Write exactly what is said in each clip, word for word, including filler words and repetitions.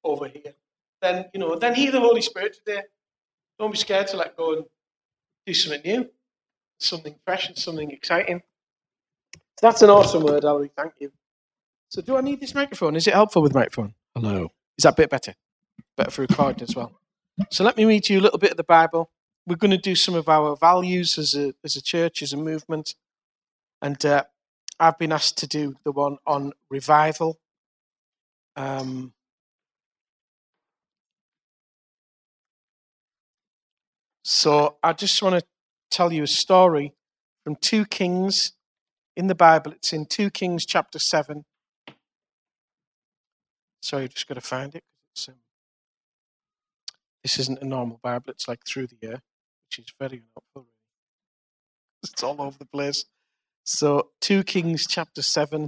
over here, then, you know, then hear the Holy Spirit today. Don't be scared to let go and do something new, something fresh and something exciting. So that's an awesome word, Ellery. Thank you. So do I need this microphone? Is it helpful with microphone? Hello. Is that a bit better? Better for recording as well. So let me read you a little bit of the Bible. We're going to do some of our values as a as a church, as a movement. And uh, I've been asked to do the one on revival. Um, so I just want to tell you a story from two Kings in the Bible. It's in two Kings chapter seven. Sorry, I've just got to find it. It's, um, this isn't a normal Bible. It's like through the year, which is very unhelpful. It's all over the place. So two Kings chapter seven.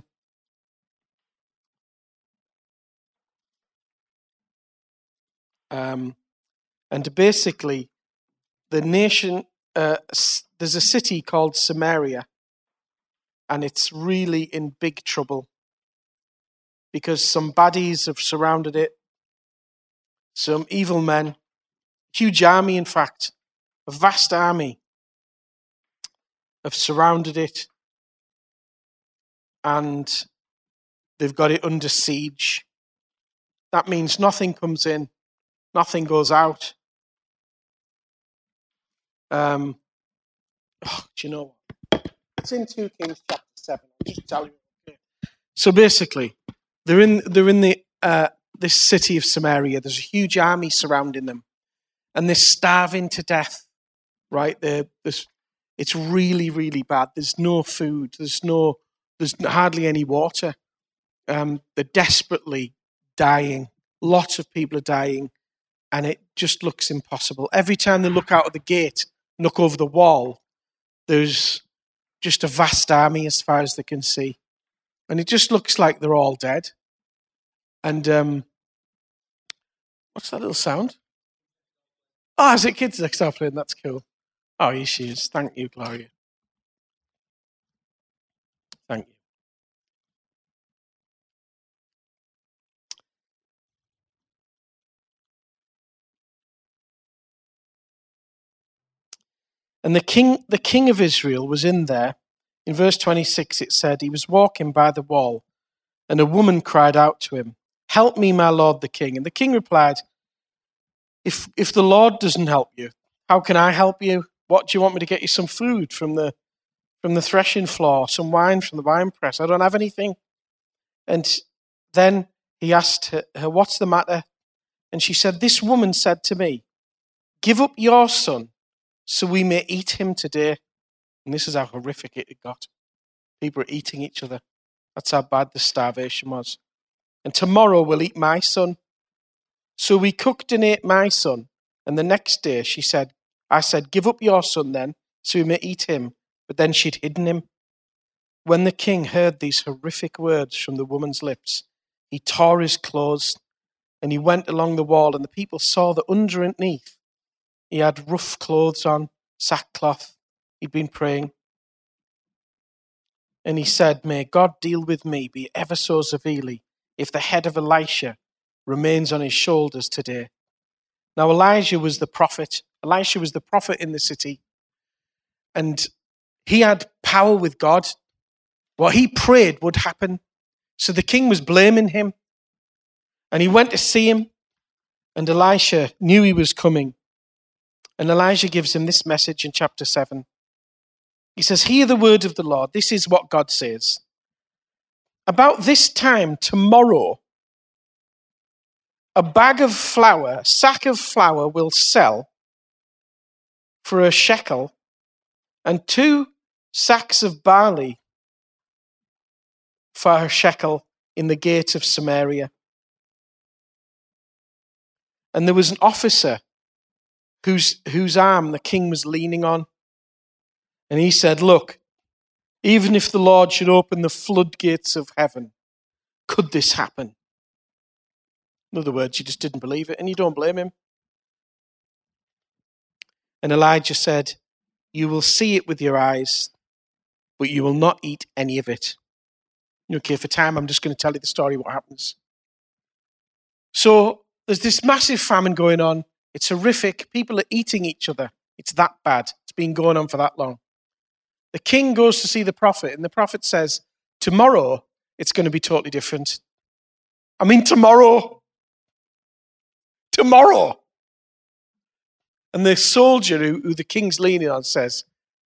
Um, and basically, the nation, uh, there's a city called Samaria, and it's really in big trouble because some baddies have surrounded it, some evil men, huge army, in fact, a vast army have surrounded it, and they've got it under siege. That means nothing comes in, nothing goes out. Um, oh, do you know what? It's in two Kings chapter seven. I'll just tell you. Okay. So basically, they're in they're in the uh, this city of Samaria. There's a huge army surrounding them, and they're starving to death. Right? They're, there's, it's really really bad. There's no food. There's no there's hardly any water. Um, they're desperately dying. Lots of people are dying, and it just looks impossible. Every time they look out of the gate, look over the wall, there's just a vast army as far as they can see. And it just looks like they're all dead. And um, what's that little sound? Oh, is it kids next door playing? That's cool. Oh, here she is. Thank you, Gloria. Thank you. And the king, the king of Israel was in there. In verse twenty-six, it said, he was walking by the wall, and a woman cried out to him, "Help me, my lord the king." And the king replied, if if the Lord doesn't help you, how can I help you? What, do you want me to get you some food from the from the threshing floor, some wine from the wine press? I don't have anything. And then he asked her, her, what's the matter? And she said, this woman said to me, give up your son so we may eat him today. And this is how horrific it got. People are eating each other. That's how bad the starvation was. And tomorrow we'll eat my son. So we cooked and ate my son. And the next day she said, I said, give up your son then, so we may eat him. But then she'd hidden him. When the king heard these horrific words from the woman's lips, he tore his clothes and he went along the wall, and the people saw that underneath he had rough clothes on, sackcloth. He'd been praying. And he said, may God deal with me, be ever so severely, if the head of Elisha remains on his shoulders today. Now Elijah was the prophet. Elisha was the prophet in the city. And he had power with God. What he prayed would happen. So the king was blaming him. And he went to see him. And Elisha knew he was coming. And Elijah gives him this message in chapter seven. He says, hear the word of the Lord. This is what God says. About this time tomorrow, a bag of flour, a sack of flour will sell for a shekel, and two sacks of barley for a shekel in the gate of Samaria. And there was an officer whose, whose arm the king was leaning on. And he said, look, even if the Lord should open the floodgates of heaven, could this happen? In other words, he just didn't believe it, and you don't blame him. And Elijah said, you will see it with your eyes, but you will not eat any of it. Okay, for time, I'm just going to tell you the story, what happens. So There's this massive famine going on. It's horrific. People are eating each other. It's that bad. It's been going on for that long. The king goes to see the prophet, and the prophet says, tomorrow it's going to be totally different. I mean, tomorrow. Tomorrow. And the soldier who, who the king's leaning on says,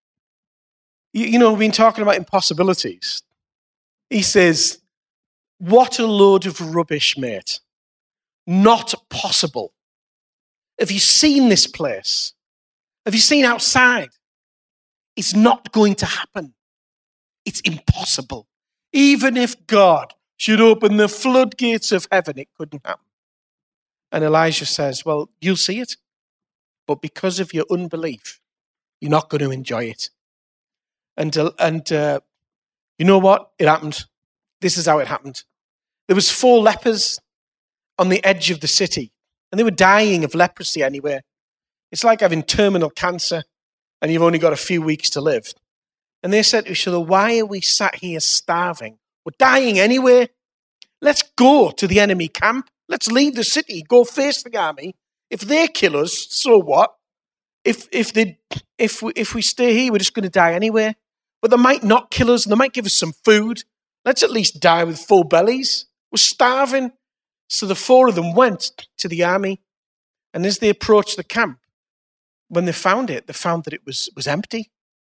you, you know, we've been talking about impossibilities. He says, what a load of rubbish, mate. Not possible. Have you seen this place? Have you seen outside? It's not going to happen. It's impossible. Even if God should open the floodgates of heaven, it couldn't happen. And Elijah says, well, you'll see it. But because of your unbelief, you're not going to enjoy it. And, uh, and uh, you know what? It happened. This is how it happened. There was four lepers on the edge of the city, and they were dying of leprosy anyway. It's like having terminal cancer, and you've only got a few weeks to live. And they said to each other, why are we sat here starving? We're dying anyway. Let's go to the enemy camp. Let's leave the city, go face the army. If they kill us, so what? If if they if we, if we stay here, we're just going to die anyway. But they might not kill us, and they might give us some food. Let's at least die with full bellies. We're starving. So the four of them went to the army, and as they approached the camp, when they found it, they found that it was, was empty.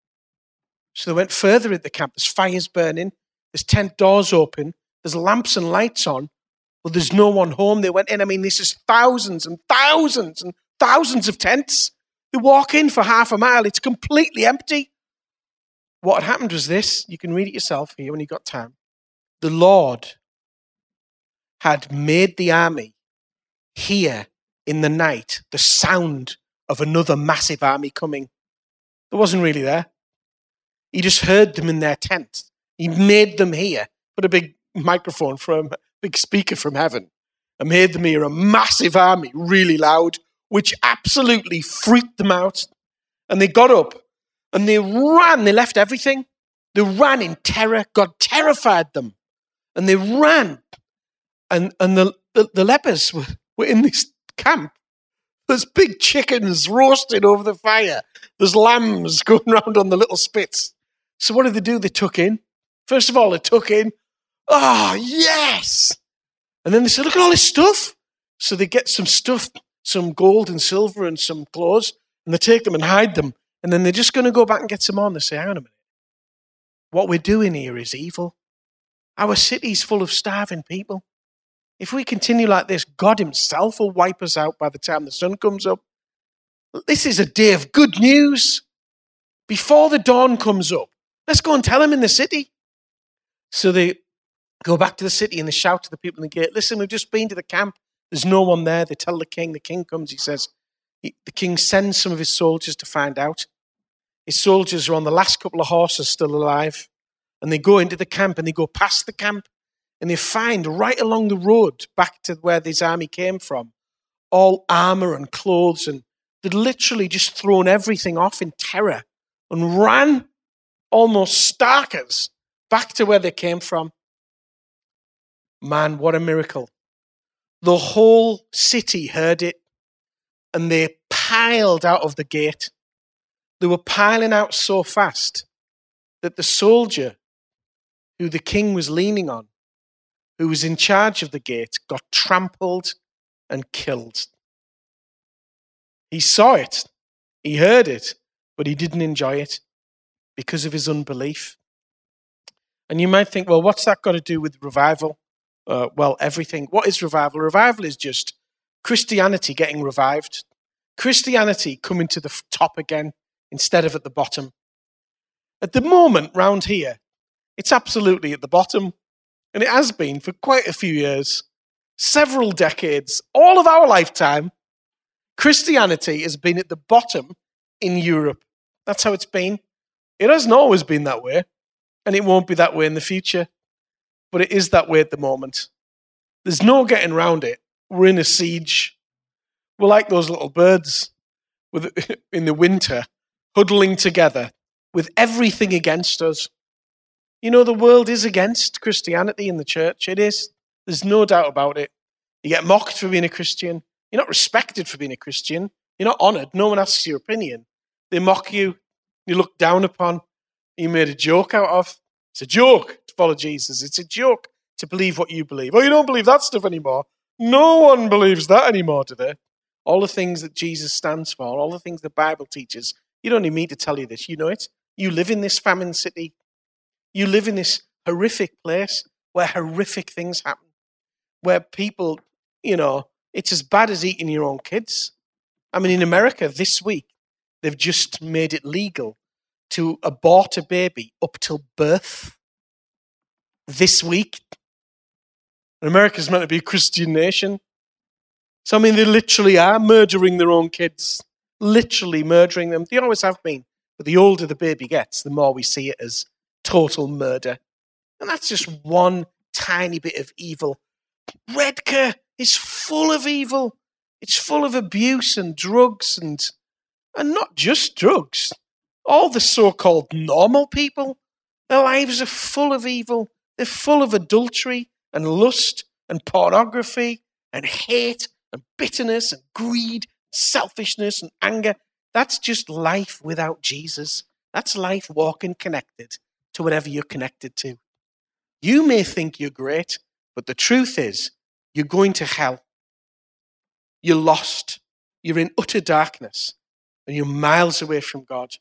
So they went further in the camp. There's fires burning. There's tent doors open. There's lamps and lights on. Well, there's no one home. They went in. I mean, this is thousands and thousands and thousands of tents. They walk in for half a mile. It's completely empty. What had happened was this. You can read it yourself here when you've got time. The Lord had made the army hear in the night the sound of another massive army coming. It wasn't really there. He just heard them in their tent. He made them hear. Put a big microphone from a big speaker from heaven and made them hear a massive army really loud, which absolutely freaked them out. And they got up and they ran. They left everything. They ran in terror. God terrified them. And they ran. And and the, the, the lepers were, were in this camp. There's big chickens roasting over the fire. There's lambs going around on the little spits. So what did they do? They took in. First of all, they took in. Oh, yes. And then they said, look at all this stuff. So they get some stuff, some gold and silver and some clothes, and they take them and hide them. And then they're just going to go back and get some more. And they say, hang on a minute. What we're doing here is evil. Our city's full of starving people. If we continue like this, God himself will wipe us out by the time the sun comes up. This is a day of good news. Before the dawn comes up, let's go and tell him in the city. So they go back to the city and they shout to the people in the gate, listen, we've just been to the camp. There's no one there. They tell the king. The king comes. He says, he, the king sends some of his soldiers to find out. His soldiers are on the last couple of horses still alive. And they go into the camp and they go past the camp. And they find right along the road back to where this army came from, all armor and clothes. And they'd literally just thrown everything off in terror and ran almost starkers back to where they came from. Man, what a miracle. The whole city heard it and they piled out of the gate. They were piling out so fast that the soldier who the king was leaning on, who was in charge of the gate, got trampled and killed. He saw it, he heard it, but he didn't enjoy it because of his unbelief. And you might think, well, what's that got to do with revival? Uh, well, everything. What is revival? Revival is just Christianity getting revived. Christianity coming to the top again instead of at the bottom. At the moment, round here, it's absolutely at the bottom. And it has been for quite a few years, several decades, all of our lifetime. Christianity has been at the bottom in Europe. That's how it's been. It hasn't always been that way, and it won't be that way in the future. But it is that way at the moment. There's no getting around it. We're in a siege. We're like those little birds with, in the winter, huddling together with everything against us. You know, the world is against Christianity in the church. It is. There's no doubt about it. You get mocked for being a Christian. You're not respected for being a Christian. You're not honored. No one asks your opinion. They mock you. You look down upon. You made a joke out of. It's a joke to follow Jesus. It's a joke to believe what you believe. Oh, you don't believe that stuff anymore. No one believes that anymore, do they? All the things that Jesus stands for, all the things the Bible teaches, you don't need me to tell you this. You know it. You live in this famine city. You live in this horrific place where horrific things happen, where people, you know, it's as bad as eating your own kids. I mean, in America this week, they've just made it legal to abort a baby up till birth. This week. And America's meant to be a Christian nation. So, I mean, they literally are murdering their own kids. Literally murdering them. They always have been. But the older the baby gets, the more we see it as total murder. And that's just one tiny bit of evil. Redcar is full of evil. It's full of abuse and drugs and, and not just drugs. All the so-called normal people, their lives are full of evil. They're full of adultery and lust and pornography and hate and bitterness and greed, selfishness and anger. That's just life without Jesus. That's life walking connected to whatever you're connected to. You may think you're great, but the truth is you're going to hell. You're lost. You're in utter darkness and you're miles away from God.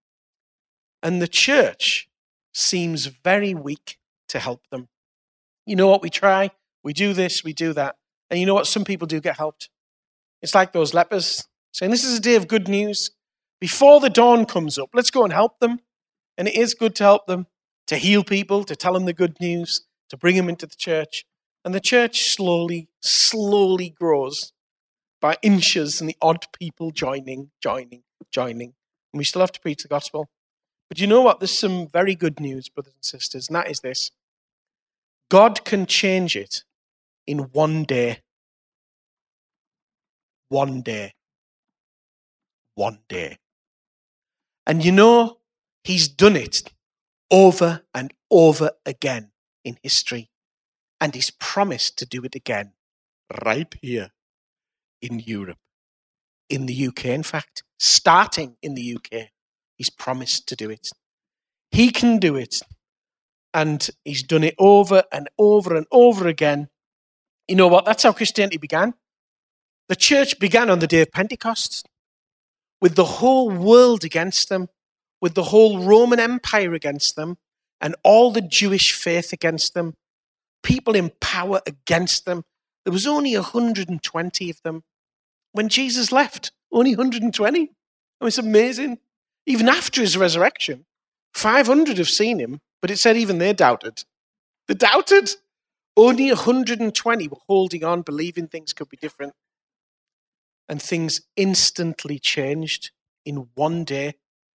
And the church seems very weak to help them. You know what? We try. We do this. We do that. And you know what? Some people do get helped. It's like those lepers saying, this is a day of good news. Before the dawn comes up, let's go and help them. And it is good to help them, to heal people, to tell them the good news, to bring them into the church. And the church slowly, slowly grows by inches and the odd people joining, joining, joining. And we still have to preach the gospel. But you know what? There's some very good news, brothers and sisters, and that is this. God can change it in one day. One day. One day. And you know, he's done it over and over again in history. And he's promised to do it again right here in Europe. In the U K, in fact. Starting in the U K. He's promised to do it. He can do it. And he's done it over and over and over again. You know what? That's how Christianity began. The church began on the day of Pentecost, with the whole world against them, with the whole Roman Empire against them, and all the Jewish faith against them, people in power against them. There was only one hundred twenty of them. When Jesus left, only one hundred twenty. I mean, it's amazing. Even after his resurrection, five hundred have seen him, but it said even they doubted. They doubted. Only one hundred twenty were holding on, believing things could be different. And things instantly changed in one day.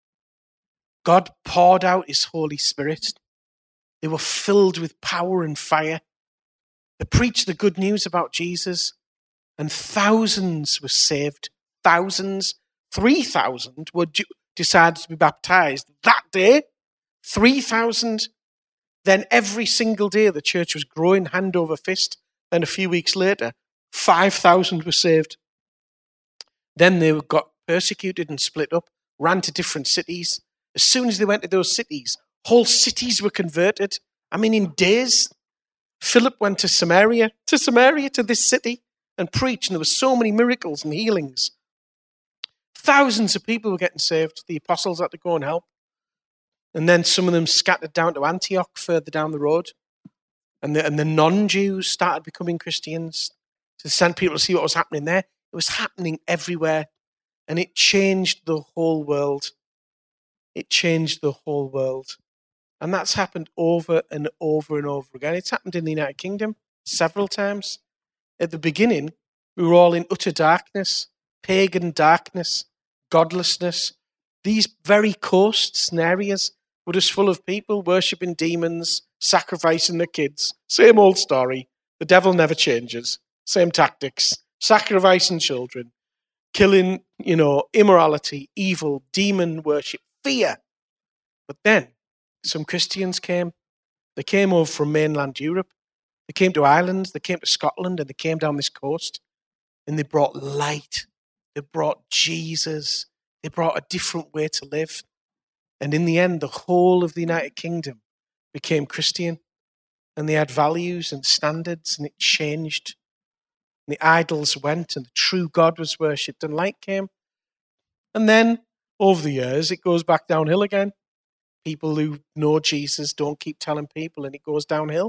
God poured out his Holy Spirit. They were filled with power and fire. They preached the good news about Jesus, and thousands were saved. Thousands. three thousand were d- decided to be baptized that day. three thousand. Then every single day the church was growing hand over fist. Then a few weeks later, five thousand were saved. Then they got persecuted and split up, ran to different cities. As soon as they went to those cities, whole cities were converted. I mean, in days, Philip went to Samaria, to Samaria, to this city, and preached, and there were so many miracles and healings. Thousands of people were getting saved. The apostles had to go and help. And then some of them scattered down to Antioch, further down the road. And the, and the non-Jews started becoming Christians. To send people to see what was happening there. It was happening everywhere. And it changed the whole world. It changed the whole world. And that's happened over and over and over again. It's happened in the United Kingdom several times. At the beginning, we were all in utter darkness, pagan darkness, godlessness. These very coasts and areas were just full of people worshipping demons, sacrificing their kids. Same old story. The devil never changes. Same tactics. Sacrificing children, killing, you know, immorality, evil, demon worship, fear. But then some Christians came. They came over from mainland Europe. They came to Ireland, they came to Scotland, and they came down this coast, and they brought light. They brought Jesus. They brought a different way to live. And in the end, the whole of the United Kingdom became Christian, and they had values and standards, and it changed. And the idols went, and the true God was worshipped, and light came. And then, over the years, it goes back downhill again. People who know Jesus don't keep telling people, and it goes downhill.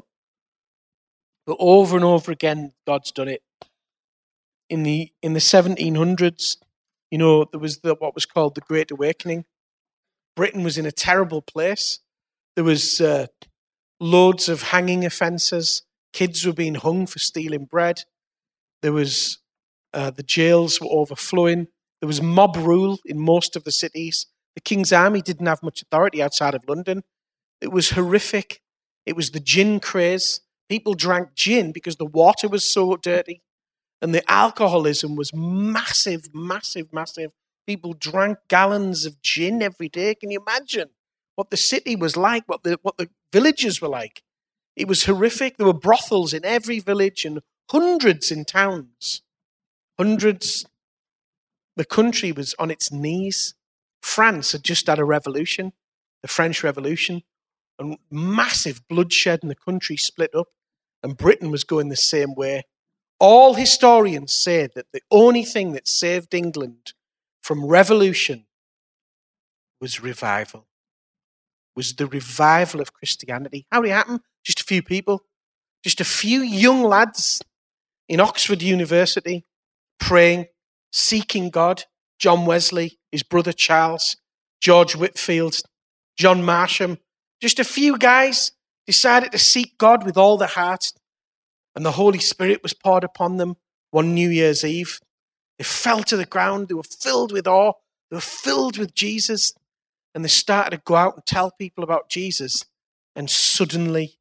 But over and over again, God's done it. In the in the seventeen hundreds, you know, there was the, what was called the Great Awakening. Britain was in a terrible place. There was uh, loads of hanging offences. Kids were being hung for stealing bread. There was uh, the jails were overflowing. There was mob rule in most of the cities. The King's Army didn't have much authority outside of London. It was horrific. It was the gin craze. People drank gin because the water was so dirty. And the alcoholism was massive, massive, massive. People drank gallons of gin every day. Can you imagine what the city was like, what the, what the villages were like? It was horrific. There were brothels in every village and hundreds in towns. Hundreds. The country was on its knees. France had just had a revolution, the French Revolution, and massive bloodshed, and the country split up, and Britain was going the same way. All historians say that the only thing that saved England from revolution was revival, was the revival of Christianity. How did it happen? Just a few people, just a few young lads in Oxford University praying, seeking God. John Wesley, his brother Charles, George Whitefield, John Marsham, just a few guys decided to seek God with all their heart, and the Holy Spirit was poured upon them one New Year's Eve. They fell to the ground. They were filled with awe. They were filled with Jesus, and they started to go out and tell people about Jesus. And suddenly,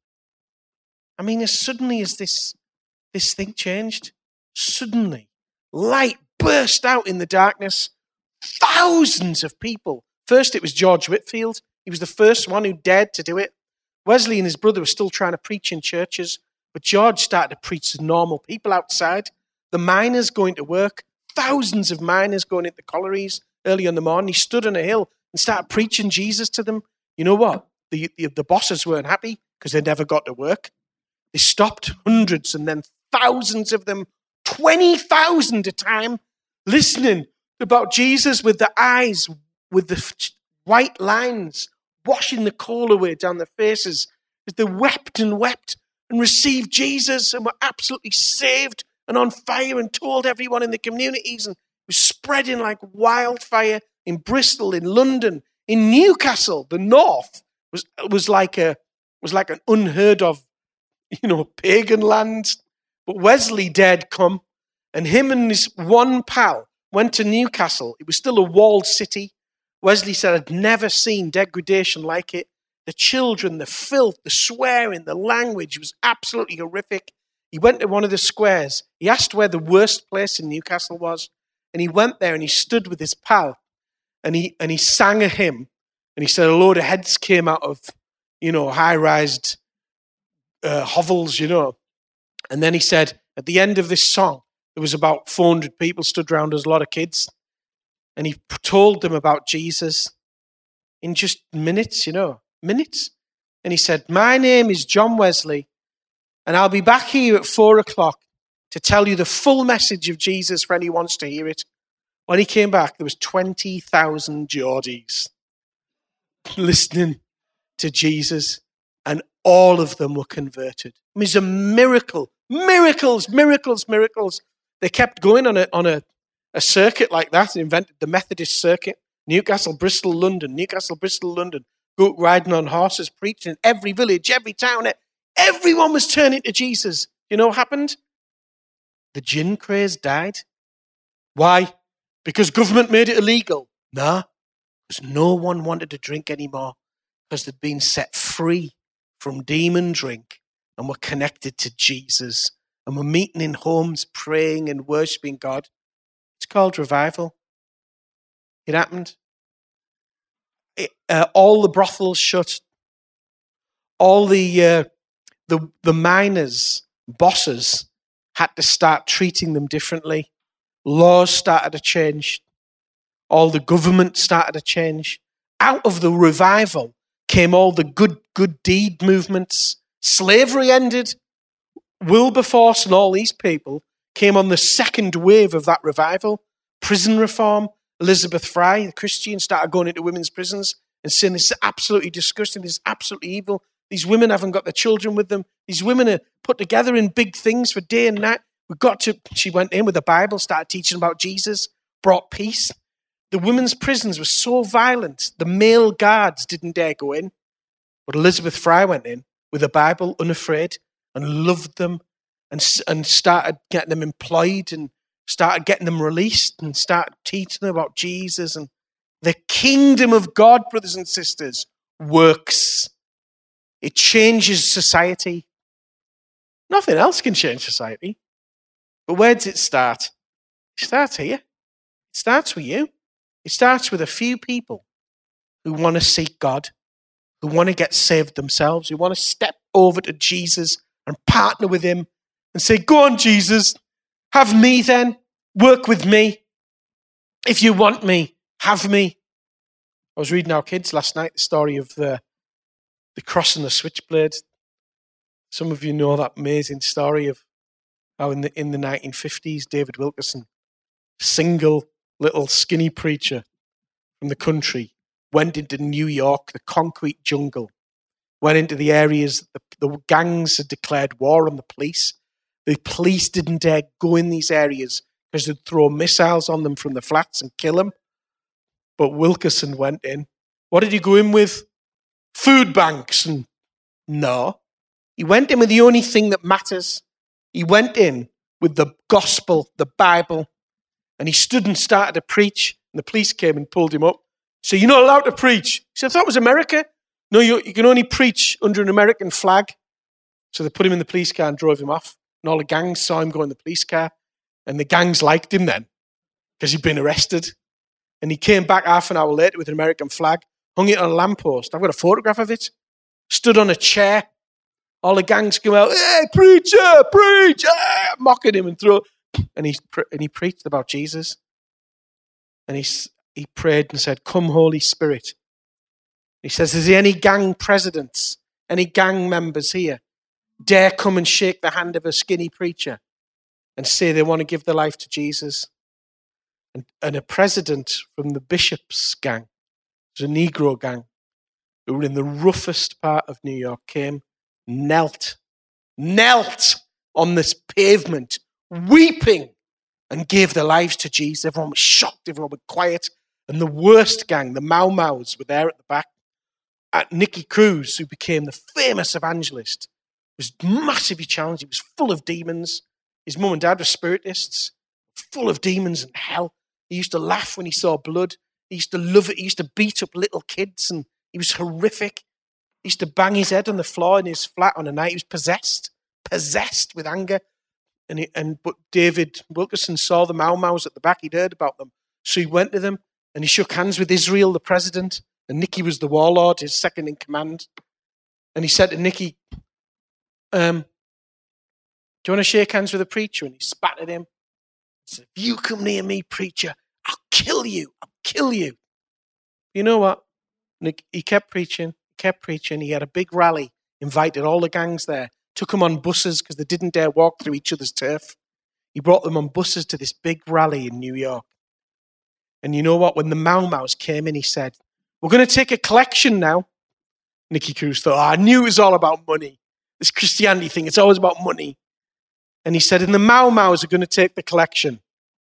I mean, as suddenly as this, this thing changed, suddenly, light burst out in the darkness. Thousands of people. First, it was George Whitefield. He was the first one who dared to do it. Wesley and his brother were still trying to preach in churches, but George started to preach to normal people outside. The miners going to work, thousands of miners going into the collieries early in the morning. He stood on a hill and started preaching Jesus to them. You know what? The, the, the bosses weren't happy because they never got to work. They stopped hundreds and then thousands of them, twenty thousand a time, listening about Jesus with the eyes, with the white lines, washing the coal away down their faces as they wept and wept and received Jesus and were absolutely saved and on fire and told everyone in the communities, and it was spreading like wildfire in Bristol, in London, in Newcastle. The north was was like a was like an unheard of, you know, pagan land. But Wesley dared come, and him and his one pal went to Newcastle. It was still a walled city. Wesley said, I'd never seen degradation like it. The children, the filth, the swearing, the language was absolutely horrific. He went to one of the squares. He asked where the worst place in Newcastle was. And he went there and he stood with his pal. And he and he sang a hymn. And he said a load of heads came out of, you know, high-rised uh, hovels, you know. And then he said, at the end of this song, there was about four hundred people stood around us, a lot of kids. And he told them about Jesus in just minutes, you know, minutes. And he said, my name is John Wesley, and I'll be back here at four o'clock to tell you the full message of Jesus for anyone who wants to hear it. When he came back, there was twenty thousand Geordies listening to Jesus, and all of them were converted. I mean, it's a miracle. Miracles, miracles, miracles. They kept going on a on a, a circuit like that. They invented the Methodist circuit. Newcastle, Bristol, London. Newcastle, Bristol, London. Go riding on horses, preaching in every village, every town. Everyone was turning to Jesus. You know what happened? The gin craze died. Why? Because government made it illegal? Nah, because no one wanted to drink anymore, because they'd been set free from demon drink and were connected to Jesus and were meeting in homes, praying and worshiping God. It's called revival. It happened. It, uh, all the brothels shut. All the uh, the the miners bosses had to start treating them differently. Laws started to change. All the government started to change. Out of the revival came all the good, good deed movements. Slavery ended. Wilberforce and all these people came on the second wave of that revival. Prison reform. Elizabeth Fry, the Christian, started going into women's prisons and saying this is absolutely disgusting, this is absolutely evil. These women haven't got their children with them. These women are put together in big things for day and night. We've got to, she went in with the Bible, started teaching about Jesus, brought peace. The women's prisons were so violent, the male guards didn't dare go in. But Elizabeth Fry went in with the Bible, unafraid, and loved them and, and started getting them employed and started getting them released and started teaching them about Jesus. And the kingdom of God, brothers and sisters, works. It changes society. Nothing else can change society. But where does it start? It starts here. It starts with you. It starts with a few people who want to seek God, who want to get saved themselves, who want to step over to Jesus and partner with him and say, go on, Jesus, have me then. Work with me. If you want me, have me. I was reading our kids last night the story of the, the cross and the switchblade. Some of you know that amazing story of how in the in the nineteen fifties, David Wilkerson, single little skinny preacher from the country, went into New York, the concrete jungle, went into the areas, the, the gangs had declared war on the police. The police didn't dare go in these areas because they'd throw missiles on them from the flats and kill them. But Wilkerson went in. What did he go in with? Food banks. And no. He went in with the only thing that matters. He went in with the gospel, the Bible, and he stood and started to preach. And the police came and pulled him up. So you're not allowed to preach. He said, I thought it was America. No, you, you can only preach under an American flag. So they put him in the police car and drove him off. And all the gangs saw him go in the police car. And the gangs liked him then because he'd been arrested. And he came back half an hour later with an American flag, hung it on a lamppost. I've got a photograph of it. Stood on a chair. All the gangs come out, hey, preacher, preach, hey, mocking him and throw. And he, and he preached about Jesus. And he, he prayed and said, come, Holy Spirit. He says, is there any gang presidents, any gang members here dare come and shake the hand of a skinny preacher and say they want to give their life to Jesus? And, and a president from the Bishop's gang, it was a Negro gang, who were in the roughest part of New York, came, knelt, knelt on this pavement, weeping, and gave their lives to Jesus. Everyone was shocked, everyone was quiet. And the worst gang, the Mau Mau's, were there at the back. At Nicky Cruz, who became the famous evangelist, was massively challenged. He was full of demons. His mum and dad were spiritists, full of demons and hell. He used to laugh when he saw blood. He used to love it. He used to beat up little kids, and he was horrific. He used to bang his head on the floor in his flat on a night. He was possessed, possessed with anger. And, he, and but David Wilkerson saw the Mau Mau's at the back. He'd heard about them. So he went to them, and he shook hands with Israel, the president, and Nicky was the warlord, his second in command. And he said to Nicky, um, do you want to shake hands with a preacher? And he spat at him. He said, if you come near me, preacher, I'll kill you. I'll kill you. You know what? Nick, he kept preaching, kept preaching. He had a big rally, invited all the gangs there, took them on buses because they didn't dare walk through each other's turf. He brought them on buses to this big rally in New York. And you know what? When the Mau Mau's came in, he said, we're going to take a collection now. Nicky Cruz thought, oh, I knew it was all about money. This Christianity thing, it's always about money. And he said, and the Mau Mau's are going to take the collection.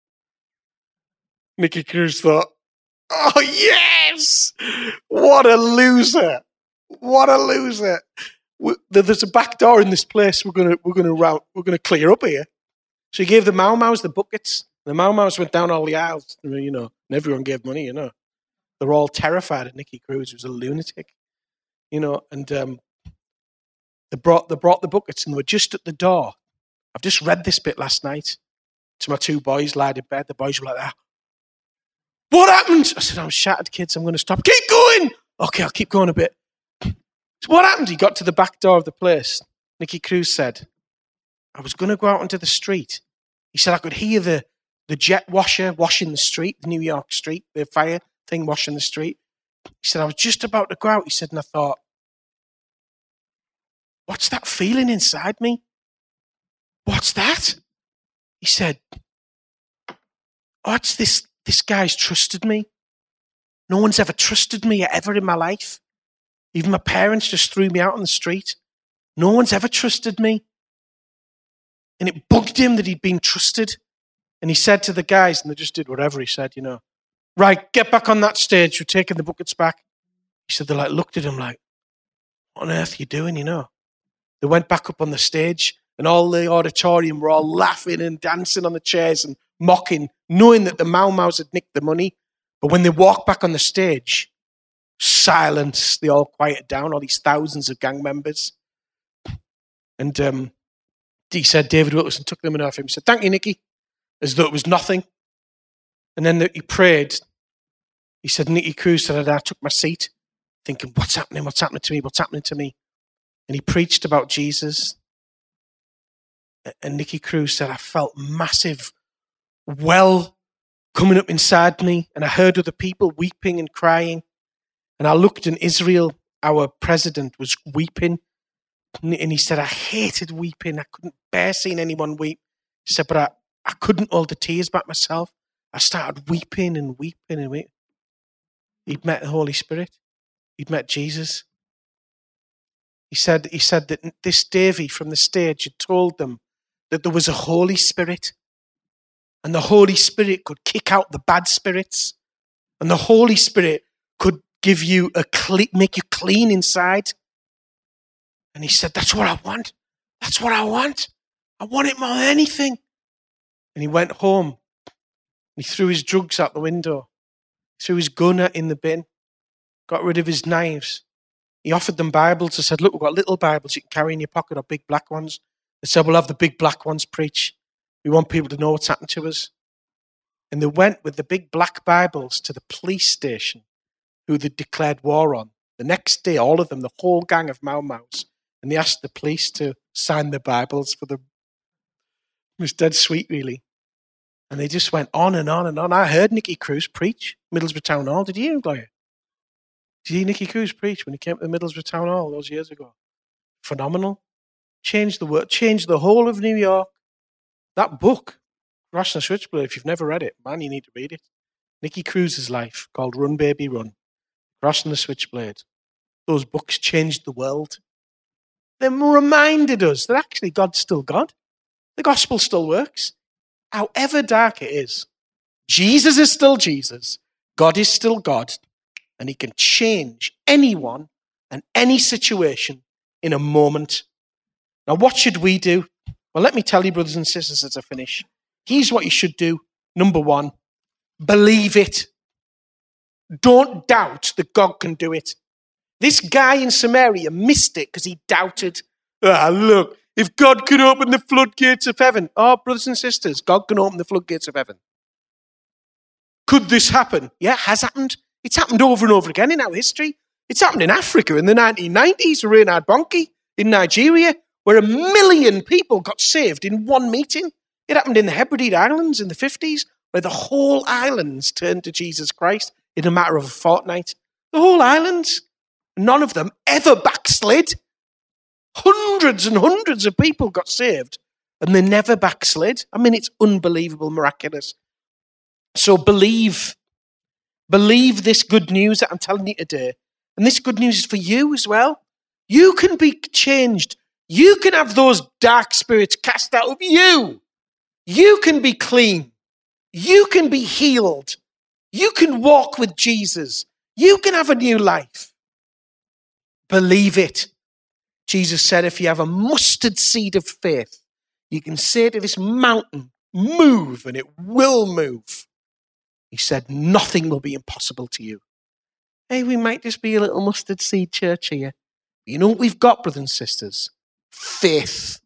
Nicky Cruz thought, oh, yes! What a loser. What a loser. There's a back door in this place we're going to, we're going to, route, we're going to clear up here. So he gave the Mau Mau's the buckets. The Mau Mau's went down all the aisles, you know, and everyone gave money, you know. They're all terrified of Nicky Cruz, who was a lunatic, you know, and um, they brought they brought the buckets and they were just at the door. I've just read this bit last night to my two boys, lied in bed. The boys were like that. What happened? I said, I'm shattered, kids. I'm going to stop. Keep going. Okay, I'll keep going a bit. So what happened? He got to the back door of the place. Nicky Cruz said, I was going to go out onto the street. He said, I could hear the, the jet washer washing the street, the New York street, the fire thing washing the street. He said, I was just about to go out. He said, and I thought, what's that feeling inside me? What's that? He said, oh, it's this, this guy's trusted me. No one's ever trusted me ever in my life. Even my parents just threw me out on the street. No one's ever trusted me. And it bugged him that he'd been trusted. And he said to the guys, and they just did whatever he said, you know, right, get back on that stage. You're taking the buckets back. He said they like looked at him like, what on earth are you doing, you know? They went back up on the stage and all the auditorium were all laughing and dancing on the chairs and mocking, knowing that the Mau Mau's had nicked the money. But when they walked back on the stage, silence, they all quieted down, all these thousands of gang members. And um, he said, David Wilkerson took them enough. He said, thank you, Nicky, as though it was nothing. And then he prayed. He said, Nicky Cruz said, I took my seat thinking, what's happening? What's happening to me? What's happening to me? And he preached about Jesus. And Nicky Cruz said, I felt massive well coming up inside me. And I heard other people weeping and crying. And I looked in Israel, our president was weeping. And he said, I hated weeping. I couldn't bear seeing anyone weep. He said, but I, I couldn't hold the tears back myself. I started weeping and weeping and weeping. He'd met the Holy Spirit. He'd met Jesus. He said, he said that this Davy from the stage had told them that there was a Holy Spirit. And the Holy Spirit could kick out the bad spirits. And the Holy Spirit could give you a cle- make you clean inside. And he said, that's what I want. That's what I want. I want it more than anything. And he went home. He threw his drugs out the window. Threw his gun in the bin. Got rid of his knives. He offered them Bibles. He said, look, we've got little Bibles you can carry in your pocket or big black ones. They said, we'll have the big black ones preach. We want people to know what's happened to us. And they went with the big black Bibles to the police station who they declared war on. The next day, all of them, the whole gang of Mau Maus, and they asked the police to sign the Bibles for them. It was dead sweet, really. And they just went on and on and on. I heard Nicky Cruz preach Middlesbrough Town Hall. Did you hear him, Gloria? Did you hear Nicky Cruz preach when he came to the Middlesbrough Town Hall those years ago? Phenomenal. Changed the world, changed the whole of New York. That book, Crossing the Switchblade, if you've never read it, man, you need to read it. Nicky Cruz's life, called Run Baby Run. Crossing the Switchblade. Those books changed the world. They reminded us that actually God's still God. The gospel still works. However dark it is, Jesus is still Jesus. God is still God. And he can change anyone and any situation in a moment. Now, what should we do? Well, let me tell you, brothers and sisters, as I finish. Here's what you should do. Number one, believe it. Don't doubt that God can do it. This guy in Samaria missed it because he doubted. Ah, look, if God could open the floodgates of heaven. Oh, brothers and sisters, God can open the floodgates of heaven. Could this happen? Yeah, it has happened. It's happened over and over again in our history. It's happened in Africa in the nineteen nineties, Reinhard Bonnke in Nigeria, where a million people got saved in one meeting. It happened in the Hebrides Islands in the fifties, where the whole islands turned to Jesus Christ in a matter of a fortnight. The whole islands. None of them ever backslid. Hundreds and hundreds of people got saved, and they never backslid. I mean, it's unbelievable, miraculous. So believe. Believe this good news that I'm telling you today. And this good news is for you as well. You can be changed. You can have those dark spirits cast out of you. You can be clean. You can be healed. You can walk with Jesus. You can have a new life. Believe it. Jesus said, if you have a mustard seed of faith, you can say to this mountain, move, and it will move. He said, nothing will be impossible to you. Hey, we might just be a little mustard seed church here. You know what we've got, brothers and sisters? Faith.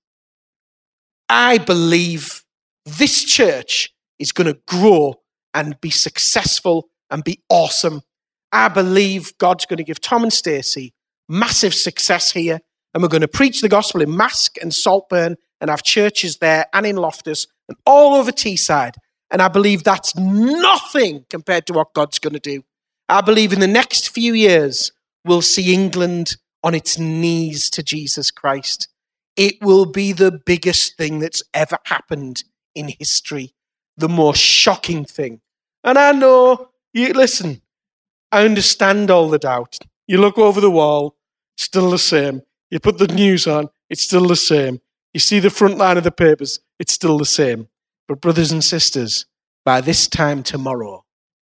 I believe this church is going to grow and be successful and be awesome. I believe God's going to give Tom and Stacey massive success here, and we're going to preach the gospel in Mask and Saltburn and have churches there and in Loftus and all over Teesside. And I believe that's nothing compared to what God's going to do. I believe in the next few years, we'll see England on its knees to Jesus Christ. It will be the biggest thing that's ever happened in history, the most shocking thing. And I know, you listen, I understand all the doubt. You look over the wall, still the same. You put the news on, it's still the same. You see the front line of the papers, it's still the same. But brothers and sisters, by this time tomorrow,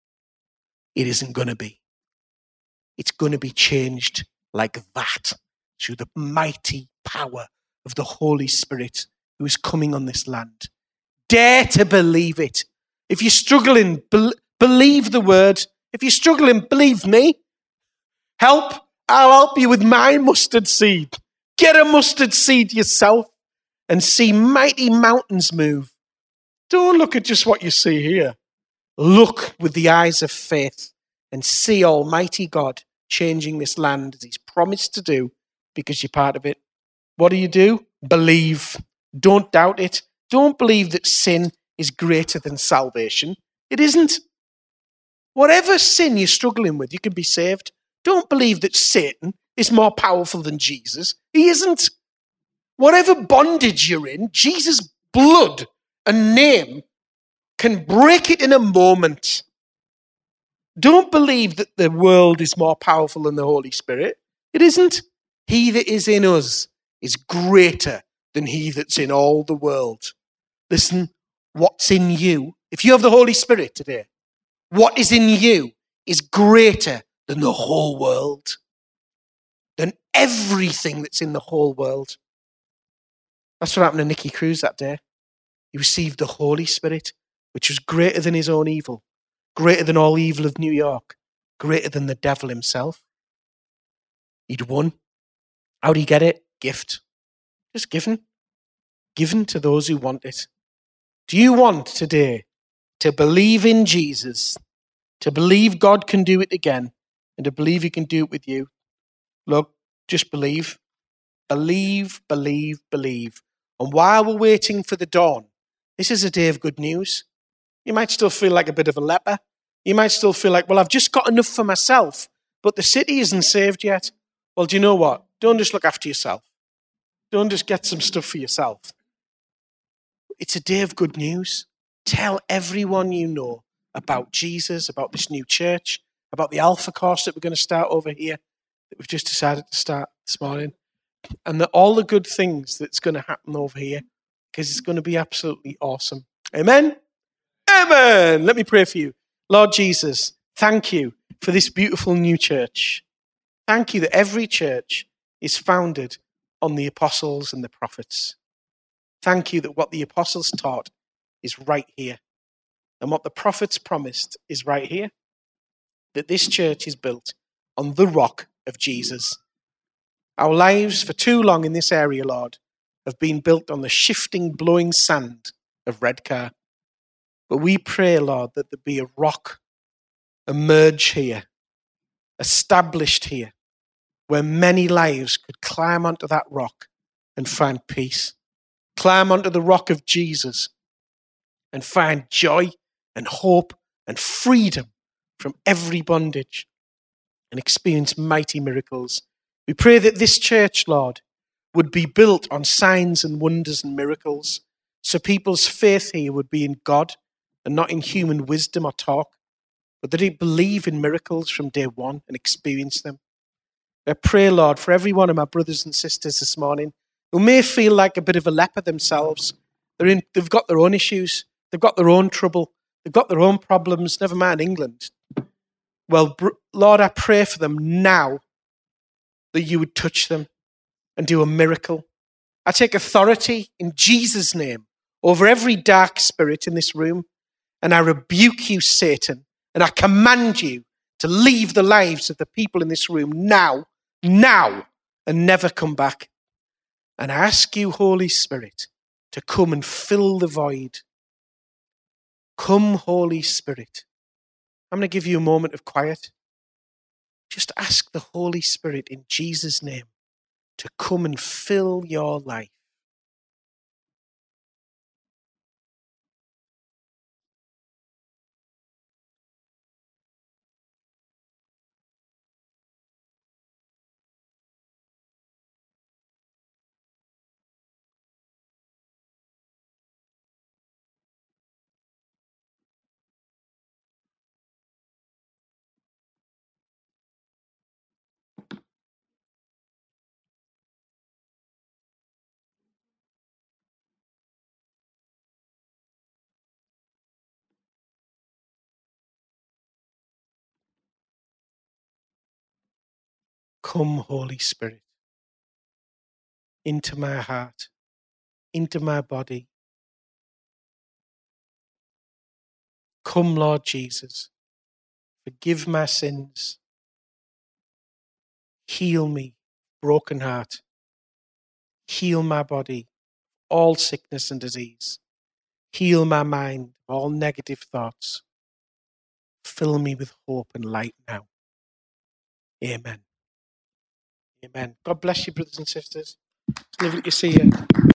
it isn't going to be. It's going to be changed like that through the mighty power of the Holy Spirit who is coming on this land. Dare to believe it. If you're struggling, be- believe the word. If you're struggling, believe me. Help. I'll help you with my mustard seed. Get a mustard seed yourself and see mighty mountains move. Don't look at just what you see here. Look with the eyes of faith and see Almighty God changing this land as he's promised to do because you're part of it. What do you do? Believe. Don't doubt it. Don't believe that sin is greater than salvation. It isn't. Whatever sin you're struggling with, you can be saved. Don't believe that Satan is more powerful than Jesus. He isn't. Whatever bondage you're in, Jesus' blood and name can break it in a moment. Don't believe that the world is more powerful than the Holy Spirit. It isn't. He that is in us is greater than he that's in all the world. Listen, what's in you, if you have the Holy Spirit today, what is in you is greater than the whole world, than everything that's in the whole world. That's what happened to Nicky Cruz that day. He received the Holy Spirit, which was greater than his own evil, greater than all evil of New York, greater than the devil himself. He'd won. How'd he get it? Gift. Just given. Given to those who want it. Do you want today to believe in Jesus, to believe God can do it again, and to believe he can do it with you? Look, just believe. Believe, believe, believe. And while we're waiting for the dawn, this is a day of good news. You might still feel like a bit of a leper. You might still feel like, well, I've just got enough for myself, but the city isn't saved yet. Well, do you know what? Don't just look after yourself. Don't just get some stuff for yourself. It's a day of good news. Tell everyone you know about Jesus, about this new church, about the Alpha course that we're going to start over here, that we've just decided to start this morning, and the, all the good things that's going to happen over here, because it's going to be absolutely awesome. Amen? Amen. Let me pray for you. Lord Jesus, thank you for this beautiful new church. Thank you that every church is founded on the apostles and the prophets. Thank you that what the apostles taught is right here. And what the prophets promised is right here. That this church is built on the rock of Jesus. Our lives for too long in this area, Lord, have been built on the shifting, blowing sand of Redcar. But we pray, Lord, that there be a rock emerge here, established here, where many lives could climb onto that rock and find peace. Climb onto the rock of Jesus and find joy and hope and freedom from every bondage and experience mighty miracles. We pray that this church, Lord, would be built on signs and wonders and miracles, so people's faith here would be in God and not in human wisdom or talk, but that they believe in miracles from day one and experience them. I pray, Lord, for every one of my brothers and sisters this morning who may feel like a bit of a leper themselves. They're in, they've got their own issues. They've got their own trouble. They've got their own problems, never mind England. Well, Lord, I pray for them now that you would touch them and do a miracle. I take authority in Jesus' name over every dark spirit in this room, and I rebuke you, Satan, and I command you to leave the lives of the people in this room now, now, and never come back. And I ask you, Holy Spirit, to come and fill the void. Come, Holy Spirit. I'm going to give you a moment of quiet. Just ask the Holy Spirit in Jesus' name to come and fill your life. Come, Holy Spirit, into my heart, into my body. Come, Lord Jesus, forgive my sins. Heal me, broken heart. Heal my body, all sickness and disease. Heal my mind, all negative thoughts. Fill me with hope and light now. Amen. Amen. God bless you, brothers and sisters. It's lovely to see you.